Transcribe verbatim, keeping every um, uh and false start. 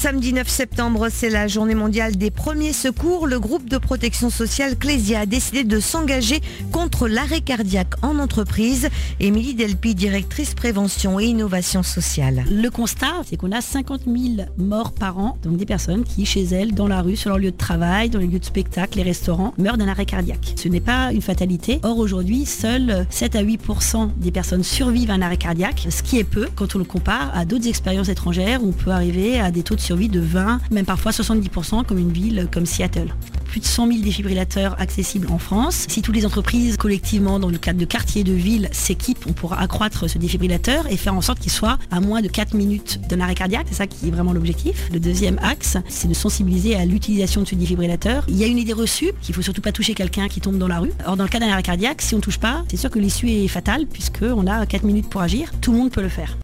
Samedi neuf septembre, c'est la journée mondiale des premiers secours. Le groupe de protection sociale Clésia a décidé de s'engager contre l'arrêt cardiaque en entreprise. Émilie Delpy, directrice prévention et innovation sociale. Le constat, c'est qu'on a cinquante mille morts par an, donc des personnes qui, chez elles, dans la rue, sur leur lieu de travail, dans les lieux de spectacle, les restaurants, meurent d'un arrêt cardiaque. Ce n'est pas une fatalité. Or, aujourd'hui, seuls sept à huit pour cent des personnes survivent à un arrêt cardiaque, ce qui est peu quand on le compare à d'autres expériences étrangères où on peut arriver à des taux de survie de vingt, même parfois soixante-dix pour cent comme une ville comme Seattle. Plus de cent mille défibrillateurs accessibles en France. Si toutes les entreprises collectivement dans le cadre de quartiers, de villes s'équipent, on pourra accroître ce défibrillateur et faire en sorte qu'il soit à moins de quatre minutes d'un arrêt cardiaque. C'est ça qui est vraiment l'objectif. Le deuxième axe, c'est de sensibiliser à l'utilisation de ce défibrillateur. Il y a une idée reçue qu'il faut surtout pas toucher quelqu'un qui tombe dans la rue. Or dans le cas d'un arrêt cardiaque, si on touche pas, c'est sûr que l'issue est fatale puisqu'on a quatre minutes pour agir. Tout le monde peut le faire.